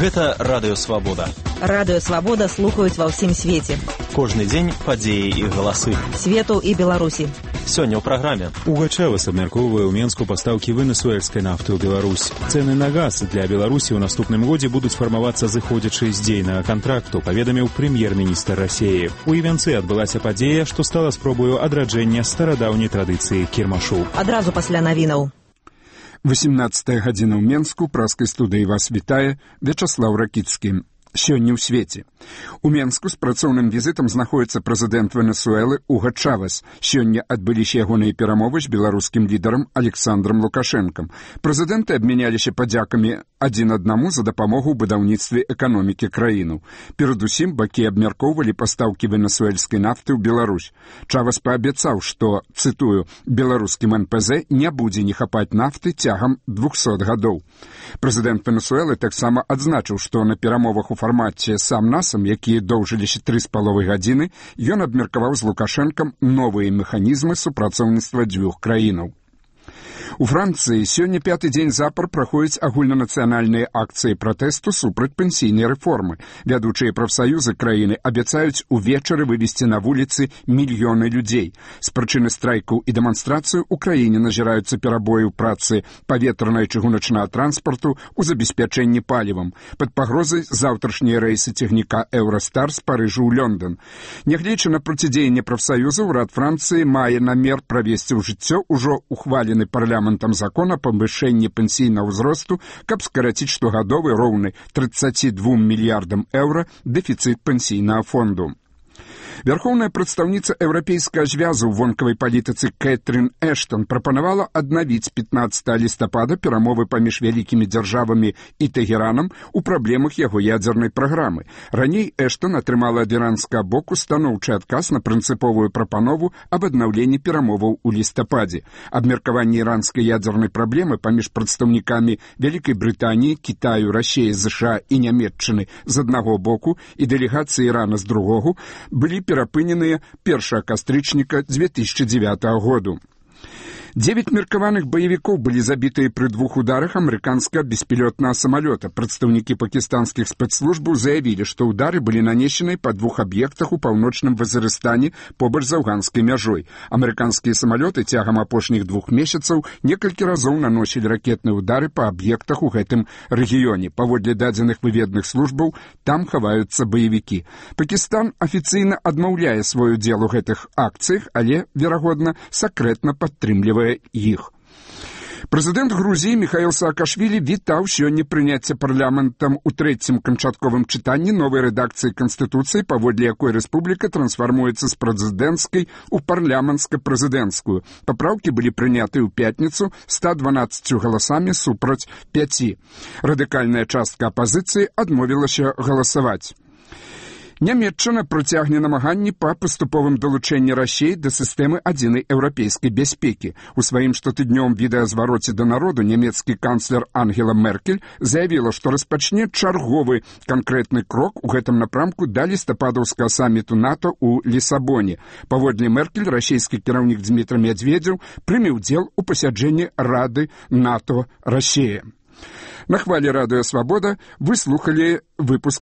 Гэта Радыё Свабода. Радыё Свабода слухаюць ва ўсім свеце. Кожны дзень падзеі і галасы. Свету і Беларусі. Сёння ў праграме. Угачавас абмяркоўвае ў Менску пастаўкі венесуэльскай нафты ў Беларусь. Цэны на газ для Беларусі ў наступным годзе будуць фармавацца зыходзячы з дзейнага кантракту, паведаміў прэм'ер-міністр Расіі. У Івенцы адбылася падзея, што стала спробаю адраджэння старадаўняй традыцыі кірмашу. Адразу пасля навінаў. 18 гадзіна ў Менску, праскай студыі вас вітае Вячаслаў Ракіцкі. Сёння ў свеце. У Менску з працоўным візітам знаходіцца прэзідэнт Венесуэлы Уго Чавес. Сёння адбыліся ягоныя перамовы з беларускім лідарам Александром Лукашэнкам. Прэзідэнты абмяняліся падзякамі адзін аднаму за дапамогу ў будаўніцтве эканомікі краіну. Перадусім бакі абмяркоўвалі пастаўкі венесуэльскай нафты ў Беларусь. Чавес паабяцаў, што, цытую, беларускім НПЗ не будзе не хапаць нафты цягам 200 гадоў. Прэзідэнт Венесуэлы таксама адзначыў, што на перамовах у фармаце сам-насам, якія доўжыліся 3,5 гадзіны, ён абмеркаваў з Лукашэнкам новыя механізмы супрацоўніцтва дзвюх краінаў. У Францыі сёння 5-й дзень запар праходзяць агульнанацыянальныя акцыі пратэсту супраць пенсійнай рэформы. Вядучыя прафсаюзы краіны абяцаюць увечары вывесці на вуліцы мільёны людзей. З прычыны страйкаў і дэманстрацыю ў краіне назіраюцца перабоі ў працы паветранай чыгуначнага транспарту ў забеспячэнні палівам. Пад пагрозай заўтрашнія рэйсы цягніка «Еўрастар» з Парыжу ў Лондон. Нягледзячы на процідзеянне прафсаюзаў, урад Францыі мае намер правесці ў жыццё ўжо ухвалены парламентам закон о павышэнні пенсійнага ўзросту, каб скараціць штогадовы роўны 32 мільярдам еўра дэфіцыт пенсійнага фонду. Вярхоўная прадстаўніца еўрапейскага звязу ў вонкавай палітыцы Кэтрин Эштон прапанавала аднавіць 15 лістапада перамовы паміж вялікімі дзяржавамі і Тэгеранам у праблемах яго ядзернай праграмы. Раней Эштон атрымала ад іранскага боку станоўчы адказ на прынцыповую прапанову аб аднаўленні перамоваў у лістападзе. Абмеркаванне іранскай ядзернай праблемы паміж прадстаўнікамі Вялікай Брытаніі, Кітаю, Расіі, ЗША і Нямецчыны з аднаго боку і дэлегацыі Ірана з другога былі перапыненыя 1 кастрычніка 2009 году. 9 меркаваных баевікоў былі забітыя пры 2 ударах амерыканскага беспілётнага самалёта. Прадстаўнікі пакістанскіх спецслужбаў заявілі, што ўдары былі нанесены па 2 аб'ектах у паўночным Вазірыстане побач з афганскай мяжой. Амерыканскія самалёты цягам апошніх 2 месяцаў некалькі разоў наносілі ракетныя ўдары па аб'ектах у гэтым рэгіёне. Паводле дадзеных выведных службаў, там хаваюцца баевікі. Пакістан афіцыйна адмаўляе свой удзел у гэтых акцыях, але, верагодна, сакрэтна падтрымлівае іх. Прэзідэнт Грузіі Міхаіл Саакашвілі вітаў сёння прыняцце парламентам у 3-м канчатковым чытанні новай рэдакцыі Канстытуцыі, паводле якой рэспубліка трансфармуецца з прэзідэнцкай у парламенцка-прэзідэнцкую. Папраўкі былі прынятыя ў пятніцу 112 галасамі супраць 5. Радыкальная частка апазіцыі адмовілася галасаваць. Нямецчына працягне намаганні па паступовым далучэнні Расіі да сістэмы адзінай еўрапейскай бяспекі. У сваім штотыднёвым відэазвароце да народу нямецкі канцлер Ангела Меркель заявіла, што распачне чарговы канкрэтны крок у гэтым напрамку да лістападаўскага саміту НАТО ў Лісабоне. Паводле Меркель, расійскі кіраўнік Дзмітрый Медведзеў прыме ўдзел у пасяджэнні Рады НАТО Расіі. На хвалі Радыё Свабода вы слухалі выпуск